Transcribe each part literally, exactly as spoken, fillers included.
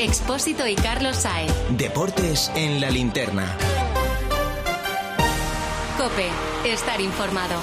Expósito y Carlos Sáenz. Deportes en la linterna. COPE. Estar informado.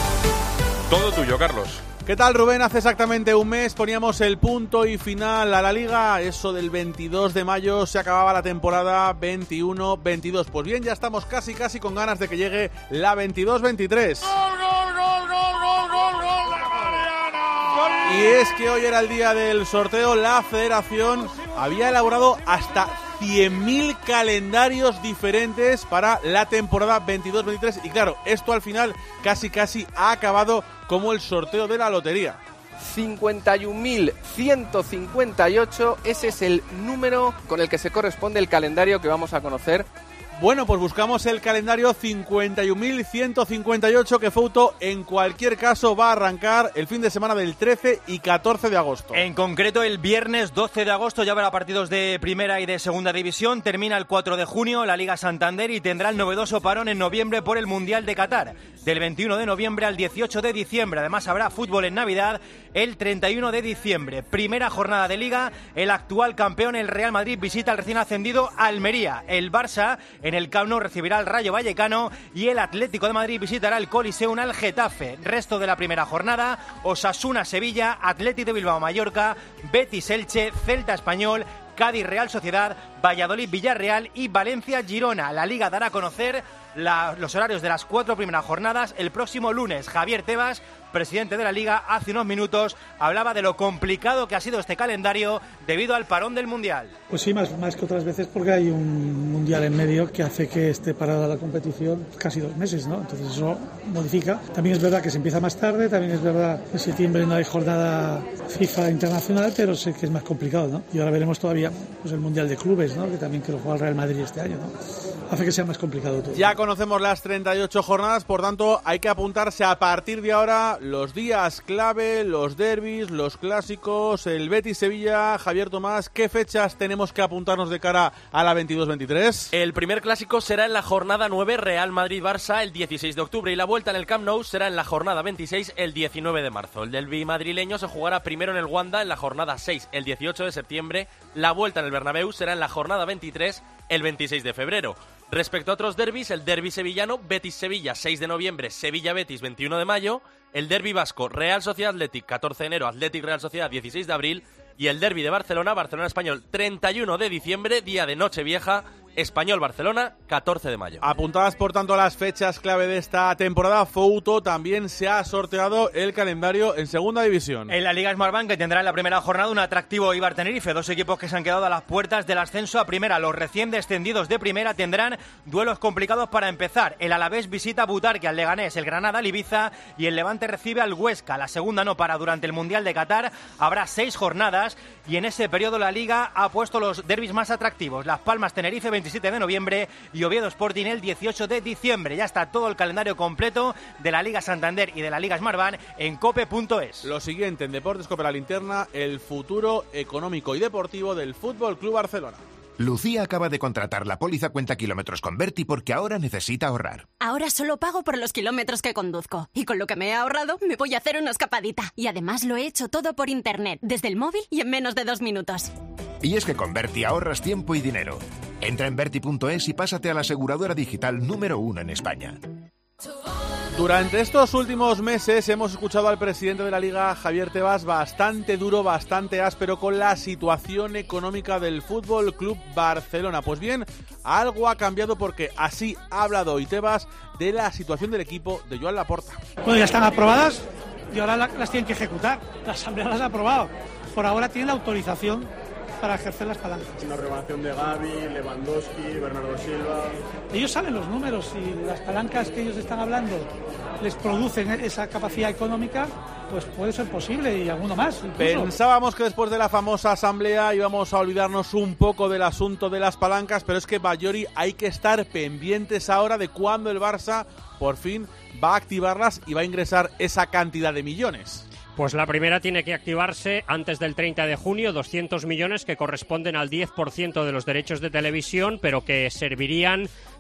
Todo tuyo, Carlos. ¿Qué tal, Rubén? Hace exactamente un mes poníamos el punto y final a la Liga. Eso del veintidós de mayo se acababa la temporada veintiuno veintidós. Pues bien, ya estamos casi casi con ganas de que llegue la veintidós veintitrés. ¡Gol, gol, gol, gol, gol, gol, gol de Mariano! Y es que hoy era el día del sorteo. La Federación había elaborado hasta cien mil calendarios diferentes para la temporada veintidós veintitrés. Y claro, esto al final casi casi ha acabado como el sorteo de la lotería. cincuenta y un mil ciento cincuenta y ocho, ese es el número con el que se corresponde el calendario que vamos a conocer. Bueno, pues buscamos el calendario cincuenta y un mil ciento cincuenta y ocho, que Fouto en cualquier caso va a arrancar el fin de semana del trece y catorce de agosto. En concreto, el viernes doce de agosto ya habrá partidos de primera y de segunda división. Termina el cuatro de junio la Liga Santander y tendrá el novedoso parón en noviembre por el Mundial de Qatar. Del veintiuno de noviembre al dieciocho de diciembre. Además habrá fútbol en Navidad el treinta y uno de diciembre. Primera jornada de Liga, el actual campeón, el Real Madrid, visita al recién ascendido Almería. El Barça en el Camp Nou recibirá al Rayo Vallecano y el Atlético de Madrid visitará el Coliseum al Getafe. Resto de la primera jornada: Osasuna Sevilla, Athletic de Bilbao Mallorca, Betis Elche, Celta Español, Cádiz Real Sociedad, Valladolid Villarreal y Valencia Girona. La Liga dará a conocer la, los horarios de las cuatro primeras jornadas el próximo lunes. Javier Tebas, presidente de la Liga, hace unos minutos hablaba de lo complicado que ha sido este calendario debido al parón del Mundial. Pues sí, más, más que otras veces, porque hay un Mundial en medio que hace que esté parada la competición casi dos meses, ¿no? Entonces eso modifica. También es verdad que se empieza más tarde, también es verdad que en septiembre no hay jornada FIFA internacional, pero sé que es más complicado, ¿no? Y ahora veremos todavía pues, el Mundial de Clubes, ¿no? Que también que lo juega el Real Madrid este año, ¿no? Hace que sea más complicado todo. Ya conocemos las treinta y ocho jornadas, por tanto hay que apuntarse a partir de ahora los días clave, los derbis, los clásicos, el Betis-Sevilla. Javier Tomás, ¿qué fechas tenemos que apuntarnos de cara a la veintidós veintitrés? El primer clásico será en la jornada nueve, Real Madrid-Barça, el dieciséis de octubre, y la vuelta en el Camp Nou será en la jornada veintiséis, el diecinueve de marzo. El derbi madrileño se jugará primero en el Wanda en la jornada seis, el dieciocho de septiembre. La vuelta en el Bernabéu será en la jornada veintitrés, el veintiséis de febrero. Respecto a otros derbis, el derbi sevillano, Betis-Sevilla, seis de noviembre, Sevilla-Betis, veintiuno de mayo, el derbi vasco, Real Sociedad Athletic, catorce de enero, Athletic Real Sociedad, dieciséis de abril, y el derbi de Barcelona, Barcelona Español, treinta y uno de diciembre, día de Nochevieja, Español-Barcelona, catorce de mayo. Apuntadas, por tanto, las fechas clave de esta temporada, Fouto, también se ha sorteado el calendario en segunda división. En la Liga Smartbank, que tendrá en la primera jornada un atractivo Eibar Tenerife, dos equipos que se han quedado a las puertas del ascenso a primera. Los recién descendidos de primera tendrán duelos complicados para empezar. El Alavés visita a Butarque al Leganés, el Granada al Ibiza y el Levante recibe al Huesca. La segunda no para durante el Mundial de Qatar. Habrá seis jornadas y en ese periodo la Liga ha puesto los derbis más atractivos. Las Palmas Tenerife, veintisiete de noviembre, y Oviedo Sporting el dieciocho de diciembre. Ya está todo el calendario completo de la Liga Santander y de la Liga Smartbank en cope punto es. Lo siguiente en Deportes Cope La Linterna, el futuro económico y deportivo del Fútbol Club Barcelona. Lucía acaba de contratar la póliza cuenta kilómetros con Berti porque ahora necesita ahorrar. Ahora solo pago por los kilómetros que conduzco. Y con lo que me he ahorrado, me voy a hacer una escapadita. Y además lo he hecho todo por internet, desde el móvil y en menos de dos minutos. Y es que con Berti ahorras tiempo y dinero. Entra en Berti punto es y pásate a la aseguradora digital número uno en España. Durante estos últimos meses hemos escuchado al presidente de la Liga, Javier Tebas, bastante duro, bastante áspero con la situación económica del Fútbol Club Barcelona. Pues bien, algo ha cambiado porque así ha hablado hoy Tebas de la situación del equipo de Joan Laporta. Bueno, ya están aprobadas y ahora las tienen que ejecutar. La Asamblea las ha aprobado. Por ahora tienen la autorización para ejercer las palancas. Una renovación de Gavi, Lewandowski, Bernardo Silva. Ellos saben los números y las palancas que ellos están hablando les producen esa capacidad económica, pues puede ser posible y alguno más. Incluso. Pensábamos que después de la famosa asamblea íbamos a olvidarnos un poco del asunto de las palancas, pero es que, Bayori, hay que estar pendientes ahora de cuándo el Barça por fin va a activarlas y va a ingresar esa cantidad de millones. Pues la primera tiene que activarse antes del treinta de junio, doscientos millones que corresponden al diez por ciento de los derechos de televisión, pero que servirían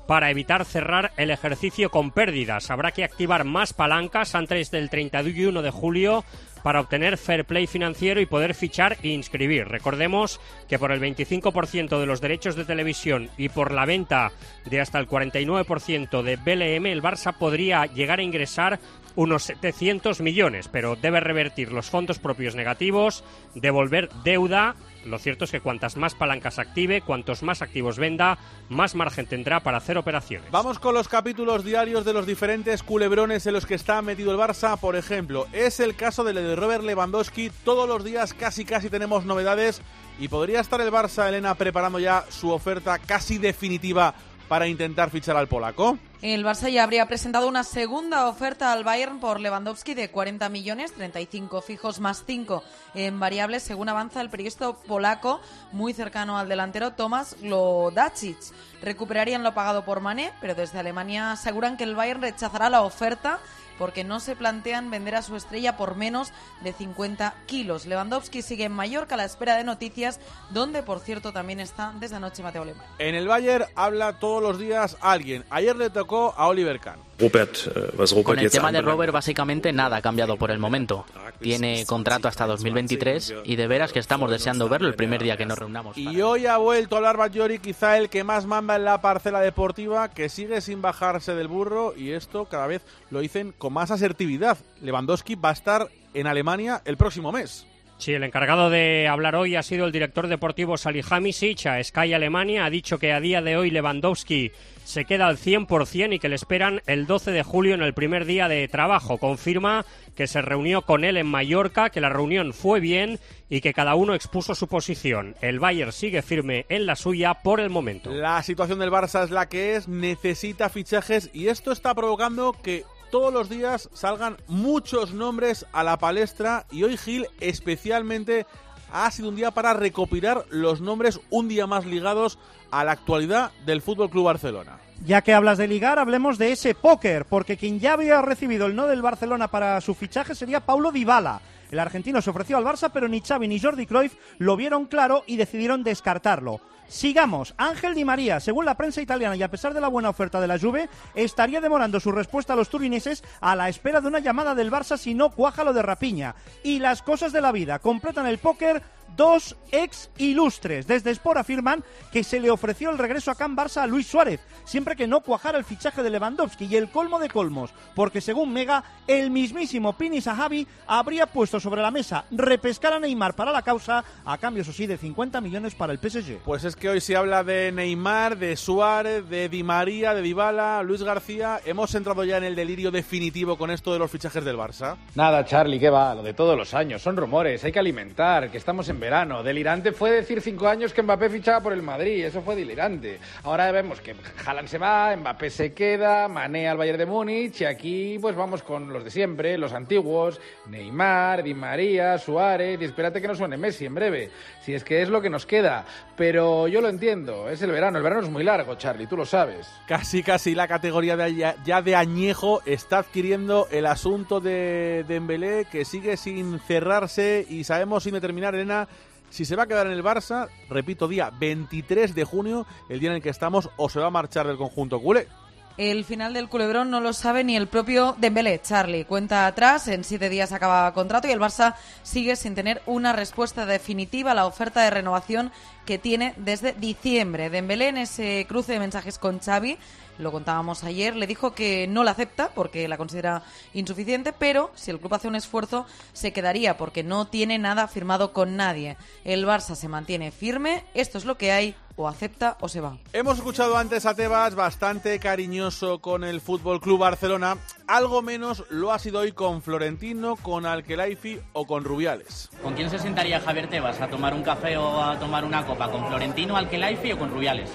para evitar cerrar el ejercicio con pérdidas. Habrá que activar más palancas antes del treinta y uno de julio para obtener fair play financiero y poder fichar e inscribir. Recordemos que por el veinticinco por ciento de los derechos de televisión y por la venta de hasta el cuarenta y nueve por ciento de B L M, el Barça podría llegar a ingresar unos setecientos millones, pero debe revertir los fondos propios negativos, devolver deuda. Lo cierto es que cuantas más palancas active, cuantos más activos venda, más margen tendrá para hacer operaciones. Vamos con los capítulos diarios de los diferentes culebrones en los que está metido el Barça. Por ejemplo, es el caso de, de Robert Lewandowski. Todos los días casi casi tenemos novedades y podría estar el Barça, Elena, preparando ya su oferta casi definitiva para intentar fichar al polaco. El Barça ya habría presentado una segunda oferta al Bayern por Lewandowski de cuarenta millones, treinta y cinco fijos más cinco en variables, según avanza el periodista polaco muy cercano al delantero Tomasz Glodacic. Recuperarían lo pagado por Mané, pero desde Alemania aseguran que el Bayern rechazará la oferta porque no se plantean vender a su estrella por menos de cincuenta kilos. Lewandowski sigue en Mallorca a la espera de noticias, donde, por cierto, también está desde anoche Mateo Alemán. En el Bayern habla todos los días alguien. Ayer le tocó a Oliver Kahn. Robert, Con el tema de Robert, básicamente nada ha cambiado por el momento. Tiene contrato hasta dos mil veintitrés y de veras que estamos deseando verlo el primer día que nos reunamos. Y hoy ha vuelto a hablar Batllori, quizá el que más manda en la parcela deportiva, que sigue sin bajarse del burro, y esto cada vez lo dicen con más asertividad. Lewandowski va a estar en Alemania el próximo mes. Sí, el encargado de hablar hoy ha sido el director deportivo Salihamidzic a Sky Alemania. Ha dicho que a día de hoy Lewandowski se queda al cien por ciento y que le esperan el doce de julio en el primer día de trabajo. Confirma que se reunió con él en Mallorca, que la reunión fue bien y que cada uno expuso su posición. El Bayern sigue firme en la suya por el momento. La situación del Barça es la que es, necesita fichajes y esto está provocando que todos los días salgan muchos nombres a la palestra, y hoy Gil especialmente ha sido un día para recopilar los nombres un día más ligados a la actualidad del F C Barcelona. Ya que hablas de ligar, hablemos de ese póker, porque quien ya había recibido el no del Barcelona para su fichaje sería Paulo Dybala. El argentino se ofreció al Barça, pero ni Xavi ni Jordi Cruyff lo vieron claro y decidieron descartarlo. Sigamos. Ángel Di María, según la prensa italiana y a pesar de la buena oferta de la Juve, estaría demorando su respuesta a los turineses a la espera de una llamada del Barça si no cuaja lo de Rapiña. Y las cosas de la vida completan el póker dos ex ilustres. Desde Sport afirman que se le ofreció el regreso a Can Barça a Luis Suárez, siempre que no cuajara el fichaje de Lewandowski, y el colmo de colmos, porque según Mega, el mismísimo Pini Zahavi habría puesto sobre la mesa repescar a Neymar para la causa, a cambio, eso sí, de cincuenta millones para el P S G. Pues es que hoy se habla de Neymar, de Suárez, de Di María, de Dybala, Luis García. ¿Hemos entrado ya en el delirio definitivo con esto de los fichajes del Barça? Nada, Charlie, ¿qué va? Lo de todos los años, son rumores, hay que alimentar, que estamos en verano. Delirante fue decir cinco años que Mbappé fichaba por el Madrid, eso fue delirante. Ahora vemos que Haaland se va, Mbappé se queda, Mané al Bayern de Múnich, y aquí pues vamos con los de siempre, los antiguos, Neymar, Di María, Suárez, y espérate que no suene Messi en breve, si es que es lo que nos queda. Pero yo lo entiendo, es el verano, el verano es muy largo, Charlie, tú lo sabes. Casi, casi la categoría de ya, ya de añejo está adquiriendo el asunto de Dembélé, que sigue sin cerrarse, y sabemos sin determinar, Elena, si se va a quedar en el Barça, repito, día veintitrés de junio, el día en el que estamos, o se va a marchar del conjunto culé. El final del culebrón no lo sabe ni el propio Dembélé. Charlie cuenta atrás, en siete días acaba contrato y el Barça sigue sin tener una respuesta definitiva a la oferta de renovación que tiene desde diciembre. Dembélé, en ese cruce de mensajes con Xavi, lo contábamos ayer, le dijo que no la acepta porque la considera insuficiente, pero si el club hace un esfuerzo se quedaría porque no tiene nada firmado con nadie. El Barça se mantiene firme, esto es lo que hay, o acepta o se va. Hemos escuchado antes a Tebas bastante cariñoso con el F C Barcelona, algo menos lo ha sido hoy con Florentino, con Al-Khelaifi o con Rubiales. ¿Con quién se sentaría Javier Tebas a tomar un café o a tomar una copa? ¿Con Florentino, Al-Khelaifi o con Rubiales?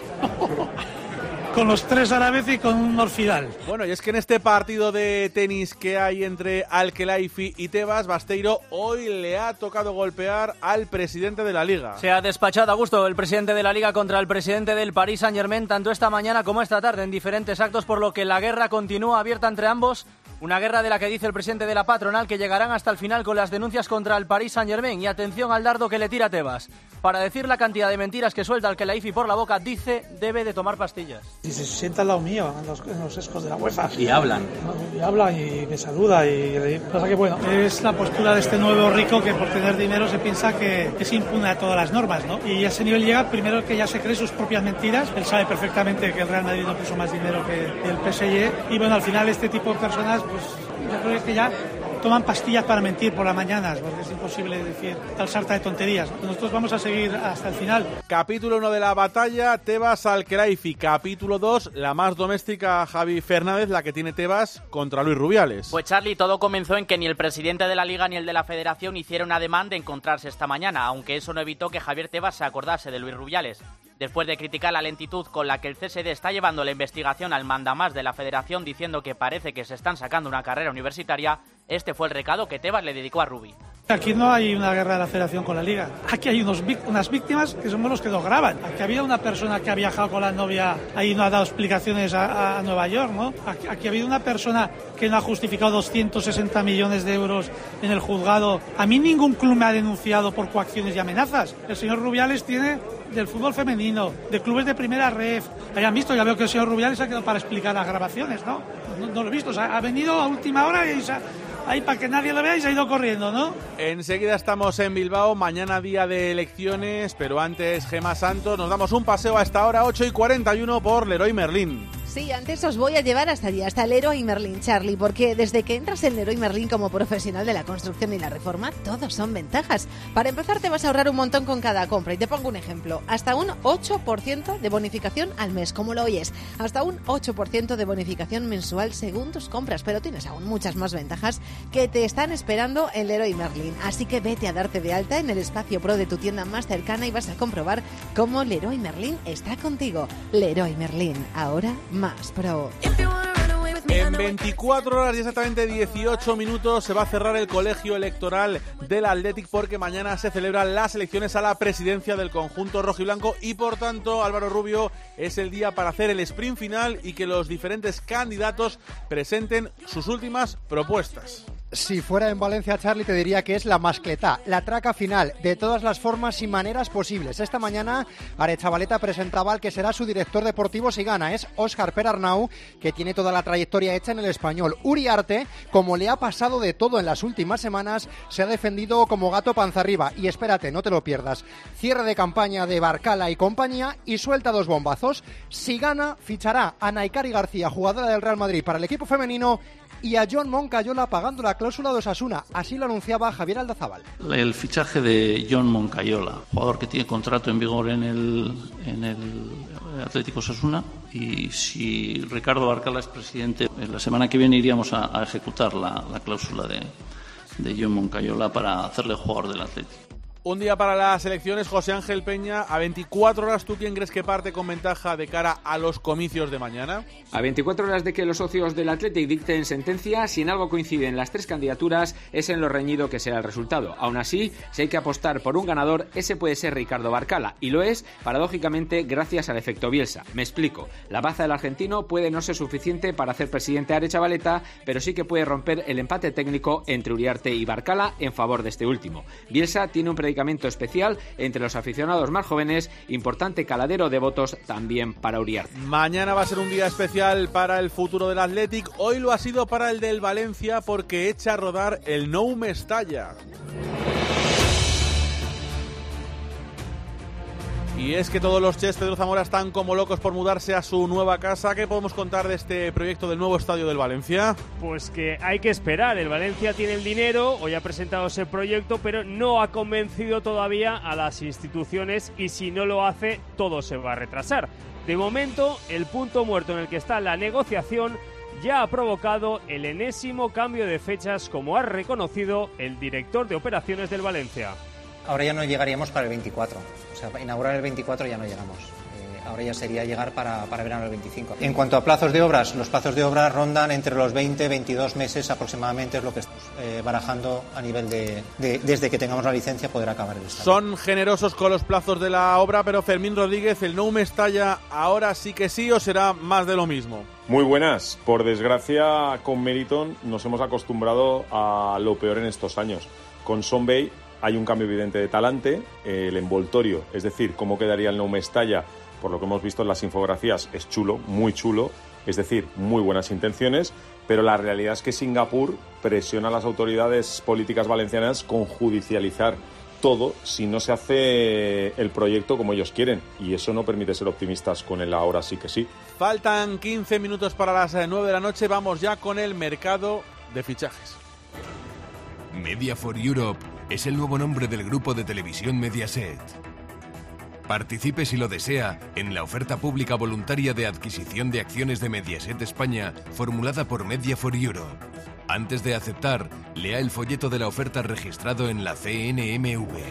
Con los tres a la vez y con un Orfidal. Bueno, y es que en este partido de tenis que hay entre Al-Khelaifi y Tebas, Basteiro hoy le ha tocado golpear al presidente de la Liga. Se ha despachado a gusto el presidente de la Liga contra el presidente del Paris Saint-Germain, tanto esta mañana como esta tarde, en diferentes actos, por lo que la guerra continúa abierta entre ambos Una guerra de la que dice el presidente de la patronal que llegarán hasta el final con las denuncias contra el Paris Saint-Germain. Y atención al dardo que le tira Tebas. Para decir la cantidad de mentiras que suelta el Khelaifi por la boca, dice debe de tomar pastillas. Y se sienta al lado mío, en los, en los escos de la UEFA. Y hablan. Y hablan y me saluda. Y pasa que, bueno, es la postura de este nuevo rico que por tener dinero se piensa que es impune a todas las normas, ¿no? Y a ese nivel llega, primero que ya se cree sus propias mentiras. Él sabe perfectamente que el Real Madrid no puso más dinero que el P S G. Y bueno, al final este tipo de personas, pues yo creo que ya toman pastillas para mentir por las mañanas, porque es imposible decir tal sarta de tonterías. Nosotros vamos a seguir hasta el final. Capítulo uno de la batalla, Tebas al Khelaifi. Capítulo dos, la más doméstica, Javi Fernández, la que tiene Tebas contra Luis Rubiales. Pues Charlie, todo comenzó en que ni el presidente de la Liga ni el de la Federación hicieron ademán de encontrarse esta mañana, aunque eso no evitó que Javier Tebas se acordase de Luis Rubiales. Después de criticar la lentitud con la que el C S D está llevando la investigación al mandamás de la Federación, diciendo que parece que se están sacando una carrera universitaria, este fue el recado que Tebas le dedicó a Rubi. Aquí no hay una guerra de la Federación con la Liga. Aquí hay unos, unas víctimas que somos los que nos graban. Aquí había una persona que ha viajado con la novia ahí no ha dado explicaciones a, a Nueva York, ¿no? Aquí, aquí ha habido una persona que no ha justificado doscientos sesenta millones de euros en el juzgado. A mí ningún club me ha denunciado por coacciones y amenazas. El señor Rubiales tiene del fútbol femenino, de clubes de primera ref. Hayan visto, ya veo que el señor Rubiales ha quedado para explicar las grabaciones, ¿no? No, no lo he visto, o sea, ha venido a última hora y se ha, ahí para que nadie lo vea y se ha ido corriendo, ¿no? Enseguida estamos en Bilbao, mañana día de elecciones, pero antes Gemma Santos, nos damos un paseo a esta hora, ocho y cuarenta y uno por Leroy Merlin. Sí, antes os voy a llevar hasta allí, hasta Leroy Merlin, Charlie, porque desde que entras en Leroy Merlin como profesional de la construcción y la reforma, todos son ventajas. Para empezar, te vas a ahorrar un montón con cada compra. Y te pongo un ejemplo, hasta un ocho por ciento de bonificación al mes, como lo oyes. Hasta un ocho por ciento de bonificación mensual según tus compras, pero tienes aún muchas más ventajas que te están esperando en Leroy Merlin. Así que vete a darte de alta en el espacio pro de tu tienda más cercana y vas a comprobar cómo Leroy Merlin está contigo. Leroy Merlin, ahora más pro. En veinticuatro horas y exactamente dieciocho minutos se va a cerrar el colegio electoral del Athletic porque mañana se celebran las elecciones a la presidencia del conjunto rojiblanco y por tanto, Álvaro Rubio, es el día para hacer el sprint final y que los diferentes candidatos presenten sus últimas propuestas. Si fuera en Valencia, Charlie, te diría que es la mascletá, la traca final, de todas las formas y maneras posibles. Esta mañana, Aretxabaleta presentaba al que será su director deportivo si gana. Es Óscar Perarnau, que tiene toda la trayectoria hecha en el español. Uriarte, como le ha pasado de todo en las últimas semanas, se ha defendido como gato panza arriba. Y espérate, no te lo pierdas. Cierre de campaña de Barcala y compañía y suelta dos bombazos. Si gana, fichará a Naikari García, jugadora del Real Madrid para el equipo femenino, y a John Moncayola pagando la cláusula de Osasuna. Así lo anunciaba Javier Aldazábal. El fichaje de John Moncayola, jugador que tiene contrato en vigor en el, en el Atlético Osasuna, y si Ricardo Barcala es presidente, la semana que viene iríamos a, a ejecutar la, la cláusula de, de John Moncayola para hacerle jugador del Atlético. Un día para las elecciones, José Ángel Peña. A veinticuatro horas, ¿tú quién crees que parte con ventaja de cara a los comicios de mañana? A veinticuatro horas de que los socios del Athletic dicten sentencia, si en algo coinciden las tres candidaturas, es en lo reñido que será el resultado. Aún así, si hay que apostar por un ganador, ese puede ser Ricardo Barcala. Y lo es, paradójicamente, gracias al efecto Bielsa. Me explico. La baza del argentino puede no ser suficiente para hacer presidente a Aretxabaleta, pero sí que puede romper el empate técnico entre Uriarte y Barcala en favor de este último. Bielsa tiene un predicamento especial entre los aficionados más jóvenes, importante caladero de votos también para Uriarte. Mañana va a ser un día especial para el futuro del Athletic. Hoy lo ha sido para el del Valencia porque echa a rodar el Nou Mestalla. Y es que todos los chefs Pedro Zamora están como locos por mudarse a su nueva casa. ¿Qué podemos contar de este proyecto del nuevo estadio del Valencia? Pues que hay que esperar. El Valencia tiene el dinero, hoy ha presentado ese proyecto, pero no ha convencido todavía a las instituciones y si no lo hace, todo se va a retrasar. De momento, el punto muerto en el que está la negociación ya ha provocado el enésimo cambio de fechas, como ha reconocido el director de operaciones del Valencia. Ahora ya no llegaríamos para el veinticuatro, o sea, para inaugurar el veinticuatro ya no llegamos. Eh, ahora ya sería llegar para, para verano del veinticinco. En cuanto a plazos de obras, los plazos de obras rondan entre los veinte, veintidós meses aproximadamente, es lo que estamos. eh, barajando a nivel de, de, desde que tengamos la licencia, poder acabar el estadio. Son generosos con los plazos de la obra, pero Fermín Rodríguez, ¿el Nou Mestalla ahora sí que sí o será más de lo mismo? Muy buenas. Por desgracia, con Meriton nos hemos acostumbrado a lo peor en estos años. Con Son Bay hay un cambio evidente de talante, el envoltorio, es decir, cómo quedaría el Nou Mestalla, por lo que hemos visto en las infografías, es chulo, muy chulo, es decir, muy buenas intenciones, pero la realidad es que Singapur presiona a las autoridades políticas valencianas con judicializar todo si no se hace el proyecto como ellos quieren, y eso no permite ser optimistas con el ahora sí que sí. Faltan quince minutos para las nueve de la noche, vamos ya con el mercado de fichajes. Media for Europe es el nuevo nombre del grupo de televisión Mediaset. Participe si lo desea en la oferta pública voluntaria de adquisición de acciones de Mediaset España formulada por Media for Europe. Antes de aceptar, lea el folleto de la oferta registrado en la C N M V.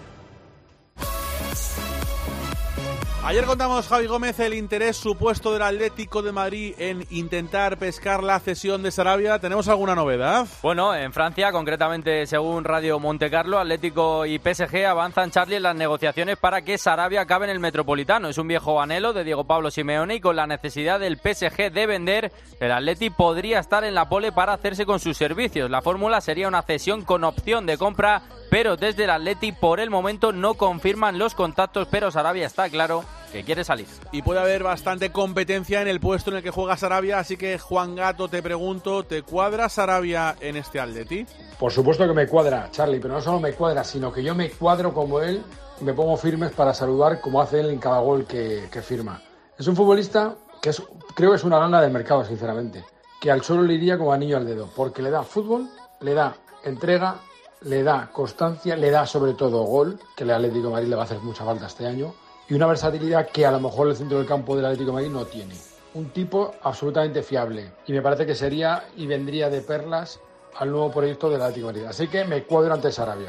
Ayer contamos, Javi Gómez, el interés supuesto del Atlético de Madrid en intentar pescar la cesión de Sarabia. ¿Tenemos alguna novedad? Bueno, en Francia, concretamente según Radio Montecarlo, Atlético y P S G avanzan, Charlie, en las negociaciones para que Sarabia acabe en el Metropolitano. Es un viejo anhelo de Diego Pablo Simeone y con la necesidad del P S G de vender, el Atleti podría estar en la pole para hacerse con sus servicios. La fórmula sería una cesión con opción de compra, pero desde el Atleti por el momento no confirman los contactos, pero Sarabia está claro que quiere salir. Y puede haber bastante competencia en el puesto en el que juega Sarabia, así que Juan Gato, te pregunto, ¿te cuadra Sarabia en este Atleti? Por supuesto que me cuadra, Charlie, pero no solo me cuadra, sino que yo me cuadro como él y me pongo firmes para saludar como hace él en cada gol que, que firma. Es un futbolista que es, creo que es una ganga del mercado, sinceramente, que al suelo le iría como anillo al dedo, porque le da fútbol, le da entrega, le da constancia, le da sobre todo gol, que el Atlético de Madrid le va a hacer mucha falta este año, y una versatilidad que a lo mejor el centro del campo del Atlético de Madrid no tiene. Un tipo absolutamente fiable, y me parece que sería y vendría de perlas al nuevo proyecto del Atlético de Madrid. Así que me cuadro ante Sarabia.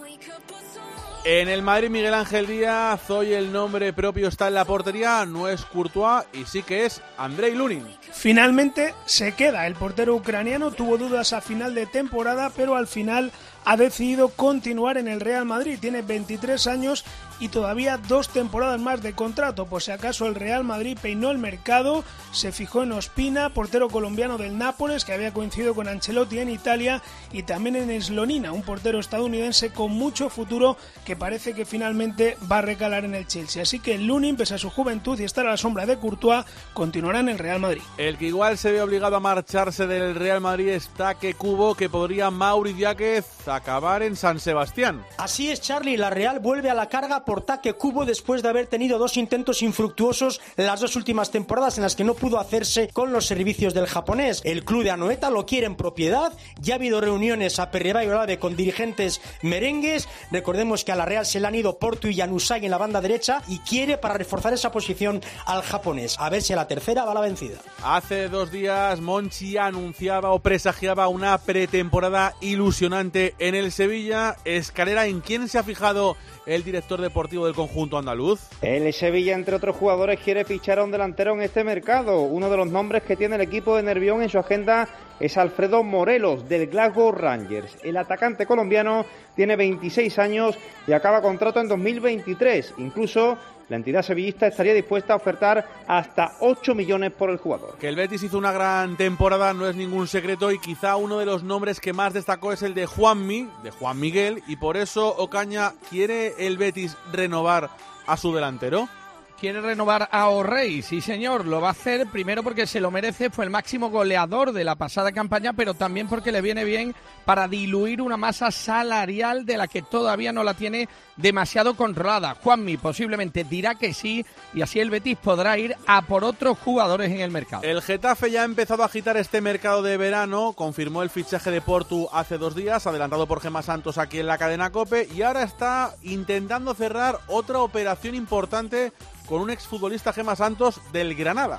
En el Madrid, Miguel Ángel Díaz, hoy el nombre propio está en la portería, no es Courtois y sí que es Andrei Lunin. Finalmente se queda, el portero ucraniano tuvo dudas a final de temporada, pero al final ha decidido continuar en el Real Madrid, tiene veintitrés años y todavía dos temporadas más de contrato, por si acaso el Real Madrid peinó el mercado, se fijó en Ospina, portero colombiano del Nápoles, que había coincidido con Ancelotti en Italia, y también en Slonina, un portero estadounidense con mucho futuro que parece que finalmente va a recalar en el Chelsea. Así que Lunin, pese a su juventud y estar a la sombra de Courtois, continuará en el Real Madrid. El que igual se ve obligado a marcharse del Real Madrid es Taque Kubo, que podría Mauri Diáquez acabar en San Sebastián. Así es, Charlie, la Real vuelve a la carga por Taque Kubo después de haber tenido dos intentos infructuosos las dos últimas temporadas en las que no pudo hacerse con los servicios del japonés. El club de Anoeta lo quiere en propiedad, ya ha habido reuniones a Perreba y Olave con dirigentes merengues, recordemos que a la Real se le han ido Portu y Januzaj en la banda derecha y quiere para reforzar esa posición al japonés, a ver si a la tercera va la vencida. Hace dos días Monchi anunciaba o presagiaba una pretemporada ilusionante en el Sevilla. Escalera, ¿en quién se ha fijado el director deportivo del conjunto andaluz? El Sevilla, entre otros jugadores, quiere fichar a un delantero en este mercado. Uno de los nombres que tiene el equipo de Nervión en su agenda es Alfredo Morelos, del Glasgow Rangers. El atacante colombiano tiene veintiséis años y acaba contrato en dos mil veintitrés. Incluso la entidad sevillista estaría dispuesta a ofertar hasta ocho millones por el jugador. Que el Betis hizo una gran temporada no es ningún secreto, y quizá uno de los nombres que más destacó es el de Juanmi, de Juan Miguel, y por eso Ocaña, ¿quiere el Betis renovar a su delantero? Quiere renovar a O'Reilly, sí señor, lo va a hacer primero porque se lo merece, fue el máximo goleador de la pasada campaña, pero también porque le viene bien para diluir una masa salarial de la que todavía no la tiene demasiado controlada. Juanmi posiblemente dirá que sí y así el Betis podrá ir a por otros jugadores en el mercado. El Getafe ya ha empezado a agitar este mercado de verano, confirmó el fichaje de Portu hace dos días, adelantado por Gemma Santos aquí en la cadena COPE, y ahora está intentando cerrar otra operación importante con un exfutbolista, Gemma Santos, del Granada.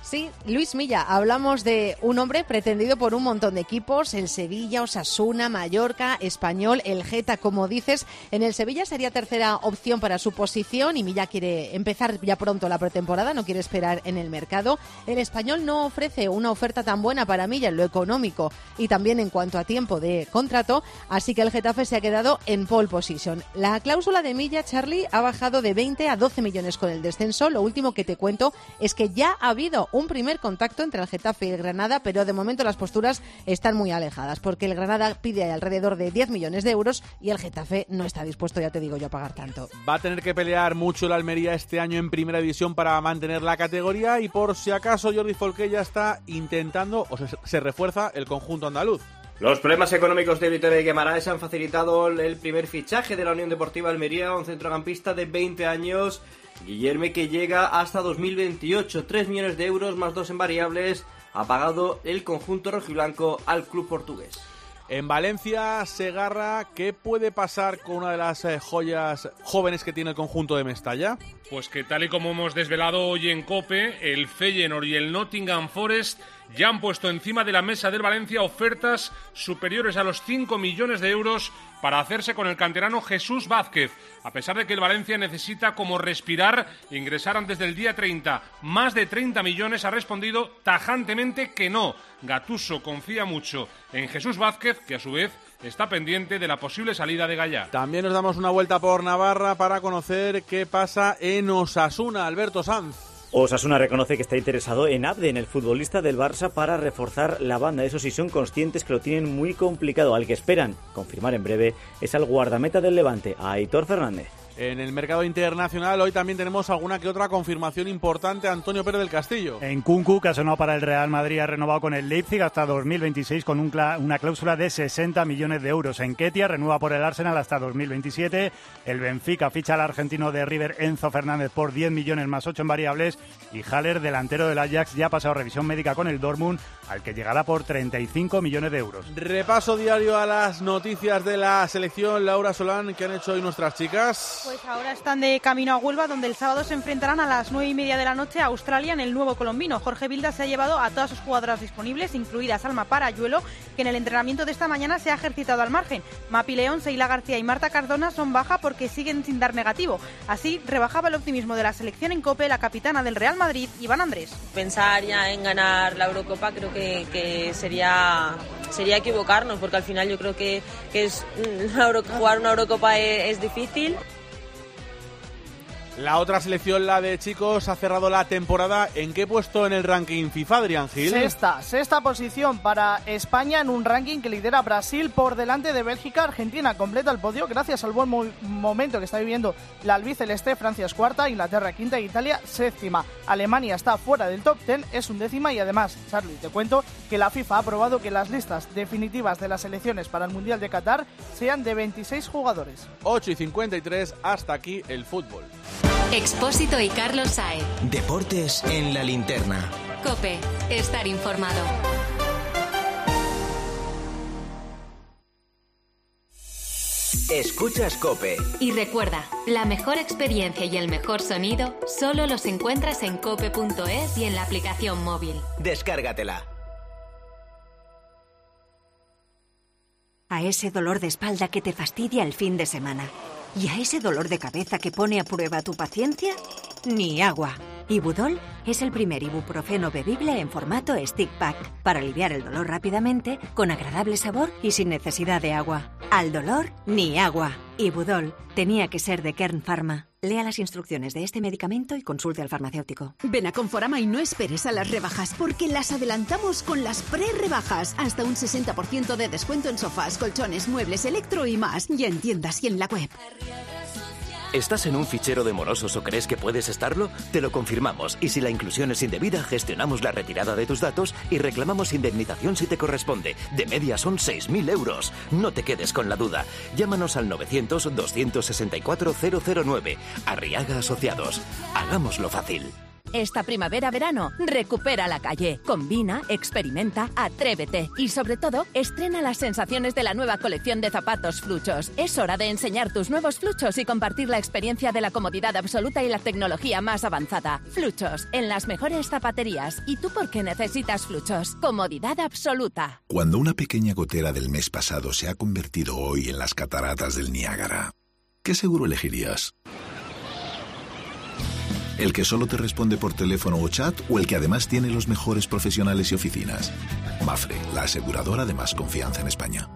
Sí, Luis Milla, hablamos de un hombre pretendido por un montón de equipos, el Sevilla, Osasuna, Mallorca, Español, el Geta, como dices. En el Sevilla sería tercera opción para su posición y Milla quiere empezar ya pronto la pretemporada, no quiere esperar en el mercado. El Español no ofrece una oferta tan buena para Milla en lo económico y también en cuanto a tiempo de contrato, así que el Getafe se ha quedado en pole position. La cláusula de Milla, Charlie, ha bajado de veinte a doce millones con el descenso. Lo último que te cuento es que ya ha habido un primer contacto entre el Getafe y el Granada, pero de momento las posturas están muy alejadas, porque el Granada pide alrededor de diez millones de euros y el Getafe no está dispuesto, ya te digo yo, a pagar tanto. Va a tener que pelear mucho la Almería este año en Primera División para mantener la categoría y por si acaso Jordi Folqué ya está intentando, o se, se refuerza el conjunto andaluz. Los problemas económicos de Vitoria y Guimaraes han facilitado el primer fichaje de la Unión Deportiva Almería, un centrocampista de veinte años, Guillerme, que llega hasta dos mil veintiocho. tres millones de euros más dos en variables ha pagado el conjunto rojiblanco al club portugués. En Valencia, Segarra, ¿qué puede pasar con una de las eh, joyas jóvenes que tiene el conjunto de Mestalla? Pues que tal y como hemos desvelado hoy en COPE, el Feyenoord y el Nottingham Forest ya han puesto encima de la mesa del Valencia ofertas superiores a los cinco millones de euros para hacerse con el canterano Jesús Vázquez. A pesar de que el Valencia necesita como respirar, ingresar antes del día treinta más de treinta millones, ha respondido tajantemente que no. Gattuso confía mucho en Jesús Vázquez, que a su vez está pendiente de la posible salida de Gallá. También nos damos una vuelta por Navarra para conocer qué pasa en Osasuna. Alberto Sanz. Osasuna reconoce que está interesado en Abden, el futbolista del Barça, para reforzar la banda. Eso sí, son conscientes que lo tienen muy complicado. Al que esperan confirmar en breve es al guardameta del Levante, a Aitor Fernández. En el mercado internacional hoy también tenemos alguna que otra confirmación importante. Antonio Pérez del Castillo. En Nkunku, que ha sonado para el Real Madrid, ha renovado con el Leipzig hasta dos mil veintiséis con un cla- una cláusula de sesenta millones de euros. En Ketia renueva por el Arsenal hasta dos mil veintisiete. El Benfica ficha al argentino de River, Enzo Fernández, por diez millones más ocho en variables. Y Haller, delantero del Ajax, ya ha pasado revisión médica con el Dortmund, al que llegará por treinta y cinco millones de euros. Repaso diario a las noticias de la selección. Laura Solán, ¿qué han hecho hoy nuestras chicas? Pues ahora están de camino a Huelva, donde el sábado se enfrentarán a las nueve y media de la noche a Australia en el nuevo colombino. Jorge Vilda se ha llevado a todas sus jugadoras disponibles, incluidas Alma Parayuelo, que en el entrenamiento de esta mañana se ha ejercitado al margen. Mapi León, Seila García y Marta Cardona son baja porque siguen sin dar negativo. Así rebajaba el optimismo de la selección en COPE la capitana del Real Madrid, Iván Andrés. Pensar ya en ganar la Eurocopa creo que, que sería, sería equivocarnos, porque al final yo creo que, que es una Euro, jugar una Eurocopa es, es difícil. La otra selección, la de chicos, ha cerrado la temporada. ¿En qué puesto en el ranking FIFA, Adrián Gil? Sexta, sexta posición para España en un ranking que lidera Brasil por delante de Bélgica. Argentina completa el podio gracias al buen mo- momento que está viviendo la albiceleste. Francia es cuarta, Inglaterra quinta e Italia séptima. Alemania está fuera del top diez, es undécima y además, Charlie, te cuento que la FIFA ha aprobado que las listas definitivas de las selecciones para el Mundial de Qatar sean de veintiséis jugadores. ocho y cincuenta y tres, hasta aquí el fútbol. Expósito y Carlos Saez. Deportes en la linterna. COPE. Estar informado. Escuchas COPE. Y recuerda, la mejor experiencia y el mejor sonido solo los encuentras en cope punto es y en la aplicación móvil. Descárgatela. A ese dolor de espalda que te fastidia el fin de semana. ¿Y a ese dolor de cabeza que pone a prueba tu paciencia? Ni agua. Ibudol es el primer ibuprofeno bebible en formato stick pack para aliviar el dolor rápidamente, con agradable sabor y sin necesidad de agua. Al dolor, ni agua. Ibudol tenía que ser de Kern Pharma. Lea las instrucciones de este medicamento y consulte al farmacéutico. Ven a Conforama y no esperes a las rebajas, porque las adelantamos con las pre-rebajas. Hasta un sesenta por ciento de descuento en sofás, colchones, muebles, electro y más. Y en tiendas y en la web. ¿Estás en un fichero de morosos o crees que puedes estarlo? Te lo confirmamos, y si la inclusión es indebida, gestionamos la retirada de tus datos y reclamamos indemnización si te corresponde. De media son seis mil euros. No te quedes con la duda. Llámanos al novecientos, doscientos sesenta y cuatro, cero cero nueve. Arriaga Asociados. Hagámoslo fácil. Esta primavera-verano, recupera la calle. Combina, experimenta, atrévete y sobre todo, estrena las sensaciones de la nueva colección de zapatos Fluchos. Es hora de enseñar tus nuevos Fluchos y compartir la experiencia de la comodidad absoluta y la tecnología más avanzada. Fluchos, en las mejores zapaterías. ¿Y tú por qué necesitas Fluchos? Comodidad absoluta. Cuando una pequeña gotera del mes pasado se ha convertido hoy en las cataratas del Niágara, ¿qué seguro elegirías? ¿El que solo te responde por teléfono o chat o el que además tiene los mejores profesionales y oficinas? Mafre, la aseguradora de más confianza en España.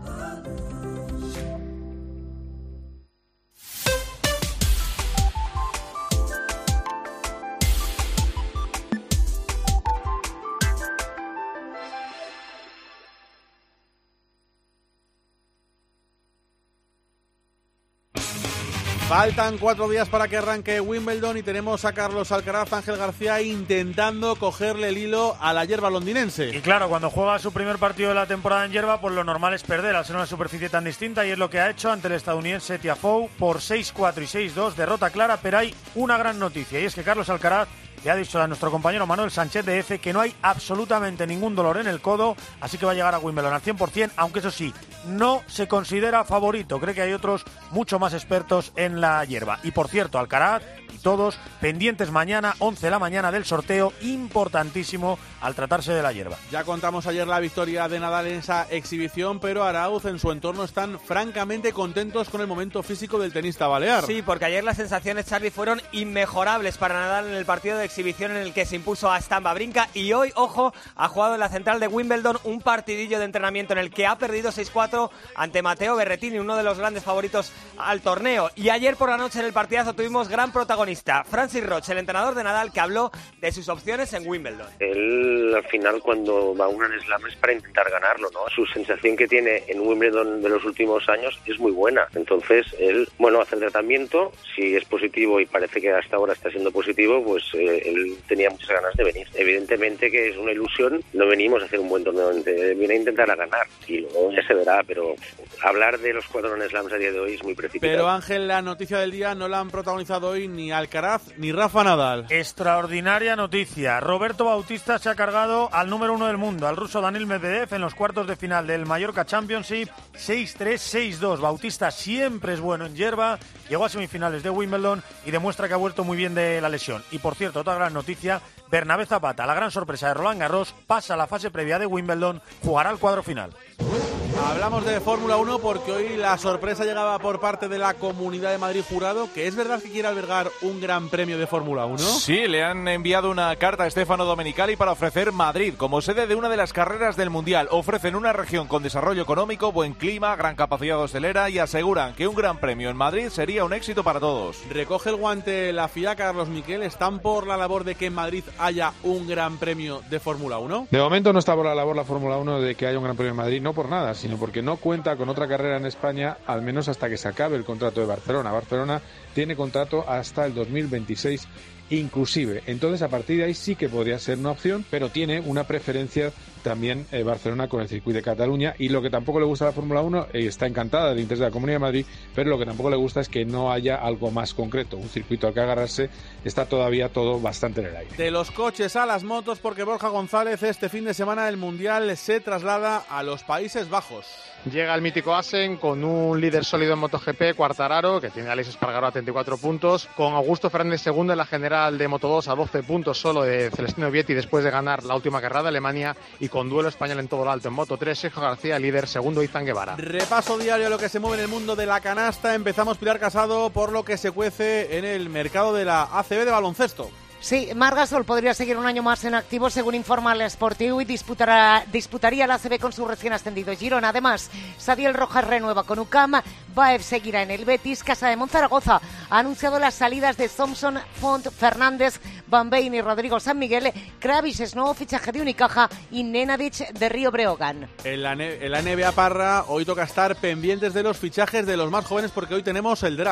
Faltan cuatro días para que arranque Wimbledon y tenemos a Carlos Alcaraz, Ángel García intentando cogerle el hilo a la hierba londinense. Y claro, cuando juega su primer partido de la temporada en hierba, pues lo normal es perder al ser una superficie tan distinta, y es lo que ha hecho ante el estadounidense Tiafoe por seis cuatro y seis dos, derrota clara, pero hay una gran noticia, y es que Carlos Alcaraz le ha dicho a nuestro compañero Manuel Sánchez de F que no hay absolutamente ningún dolor en el codo, así que va a llegar a Wimbledon al cien por ciento, aunque eso sí, no se considera favorito, cree que hay otros mucho más expertos en la hierba. Y por cierto, Alcaraz y todos pendientes mañana, once de la mañana, del sorteo importantísimo al tratarse de la hierba. Ya contamos ayer la victoria de Nadal en esa exhibición, pero Arauz en su entorno están francamente contentos con el momento físico del tenista balear. Sí, porque ayer las sensaciones, Charlie, fueron inmejorables para Nadal en el partido de exhibición en el que se impuso a Stan Wawrinka, y hoy, ojo, ha jugado en la central de Wimbledon un partidillo de entrenamiento en el que ha perdido seis cuatro ante Matteo Berrettini, uno de los grandes favoritos al torneo. Y ayer por la noche en el partidazo tuvimos gran protagonista, Francis Roch, el entrenador de Nadal, que habló de sus opciones en Wimbledon. Él al final cuando va a un Grand Slam es para intentar ganarlo, ¿no? Su sensación que tiene en Wimbledon de los últimos años es muy buena. Entonces él, bueno, hace el tratamiento, si es positivo y parece que hasta ahora está siendo positivo, pues eh, él tenía muchas ganas de venir. Evidentemente que es una ilusión, no venimos a hacer un buen torneo, viene a intentar a ganar y luego ya se verá, pero hablar de los cuatro Grand Slams a día de hoy es muy precipitado. Pero Ángel, la noticia del día no la han protagonizado hoy ni Alcaraz ni Rafa Nadal. Extraordinaria noticia. Roberto Bautista se ha cargado al número uno del mundo, al ruso Daniil Medvedev, en los cuartos de final del Mallorca Championship, seis tres, seis dos. Bautista siempre es bueno en hierba, llegó a semifinales de Wimbledon y demuestra que ha vuelto muy bien de la lesión. Y por cierto, otra gran noticia, Bernabé Zapata, la gran sorpresa de Roland Garros, pasa a la fase previa de Wimbledon, jugará el cuadro final. Hablamos de Fórmula uno porque hoy la sorpresa llegaba por parte de la Comunidad de Madrid Jurado, que es verdad que quiere albergar un gran premio de Fórmula uno. Sí, le han enviado una carta a Stefano Domenicali para ofrecer Madrid como sede de una de las carreras del Mundial. Ofrecen una región con desarrollo económico, buen clima, gran capacidad hostelera y aseguran que un gran premio en Madrid sería un éxito para todos. Recoge el guante la F I A, Carlos Miquel. ¿Están por la labor de que en Madrid haya un gran premio de Fórmula uno? De momento no está por la labor la Fórmula uno de que haya un gran premio en Madrid, no por nada, sino porque no cuenta con otra carrera en España, al menos hasta que se acabe el contrato de Barcelona. Barcelona tiene contrato hasta el dos mil veintiséis inclusive. Entonces, a partir de ahí sí que podría ser una opción, pero tiene una preferencia también eh, Barcelona con el circuito de Cataluña, y lo que tampoco le gusta a la Fórmula uno, eh, está encantada del interés de la Comunidad de Madrid, pero lo que tampoco le gusta es que no haya algo más concreto, un circuito al que agarrarse. Está todavía todo bastante en el aire. De los coches a las motos, porque Borja González, este fin de semana el Mundial se traslada a los Países Bajos. Llega el mítico Assen con un líder sólido en MotoGP, Quartararo, que tiene a Alex Espargaró a treinta y cuatro puntos, con Augusto Fernández segundo en la general de Moto dos a doce puntos solo de Celestino Vietti después de ganar la última carrera de Alemania, y con duelo español en todo lo alto en Moto tres, Sergio García líder, segundo Izan Guevara. Repaso diario a lo que se mueve en el mundo de la canasta. Empezamos, Pilar Casado, por lo que se cuece en el mercado de la A C B de baloncesto. Sí, Marc Gasol podría seguir un año más en activo, según informa el Sportiu, y disputará, disputaría la A C B con su recién ascendido Girona. Además, Sadiel Rojas renueva con U C A M, Baez seguirá en el Betis. Casa de Monzaragoza ha anunciado las salidas de Thompson, Font, Fernández, Van Bein y Rodrigo San Miguel. Kravis es nuevo fichaje de Unicaja y Nenadic de Río Breogán. En la, en la N B A, Parra, hoy toca estar pendientes de los fichajes de los más jóvenes porque hoy tenemos el draft.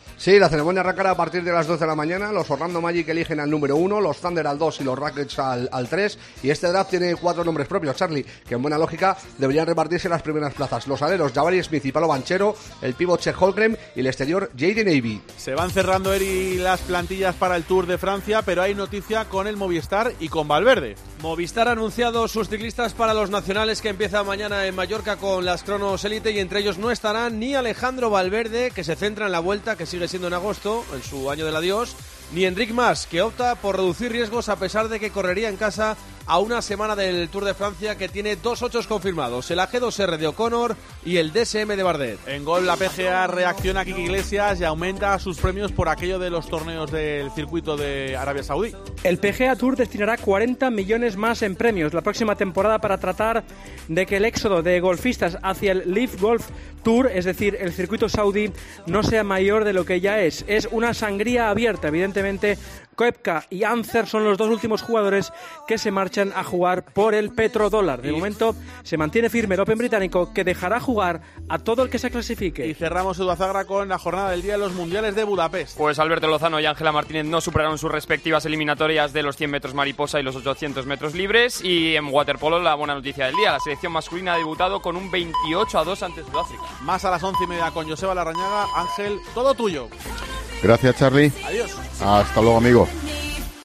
Sí, la ceremonia arrancará a partir de las doce de la mañana. Los Orlando Magic eligen al número uno, los Thunder al dos y los Rockets al, al tres. Y este draft tiene cuatro nombres propios, Charlie, que en buena lógica deberían repartirse las primeras plazas. Los aleros Jabari Smith y Palo Banchero, el pívot Chet Holmgren y el exterior Jaden Ivey. Se van cerrando, Eri, las plantillas para el Tour de Francia, pero hay noticia con el Movistar y con Valverde. Movistar ha anunciado sus ciclistas para los nacionales que empieza mañana en Mallorca con las Cronos Elite, y entre ellos no estarán ni Alejandro Valverde, que se centra en la Vuelta, que sigue siendo en agosto, en su año del adiós, ni Enric Mas, que opta por reducir riesgos a pesar de que correría en casa a una semana del Tour de Francia, que tiene dos ochos confirmados, el A G dos R de O'Connor y el D S M de Bardet. En gol, la P G A reacciona a Kiki Iglesias y aumenta sus premios por aquello de los torneos del circuito de Arabia Saudí. El P G A Tour destinará cuarenta millones más en premios la próxima temporada para tratar de que el éxodo de golfistas hacia el Live Golf Tour, es decir, el circuito saudí, no sea mayor de lo que ya es. Es una sangría abierta, evidentemente. Koepka y Ancer son los dos últimos jugadores que se marchan a jugar por el petrodólar. De momento se mantiene firme el Open británico, que dejará jugar a todo el que se clasifique. Y cerramos, Edu Azagra, con la jornada del día de los Mundiales de Budapest. Pues Alberto Lozano y Ángela Martínez no superaron sus respectivas eliminatorias de los cien metros mariposa y los ochocientos metros libres. Y en waterpolo, la buena noticia del día: la selección masculina ha debutado con un veintiocho a dos ante Sudáfrica. Más a las once y media con Joseba Larrañaga. Ángel, todo tuyo. Gracias, Charlie. Adiós. Hasta luego, amigo.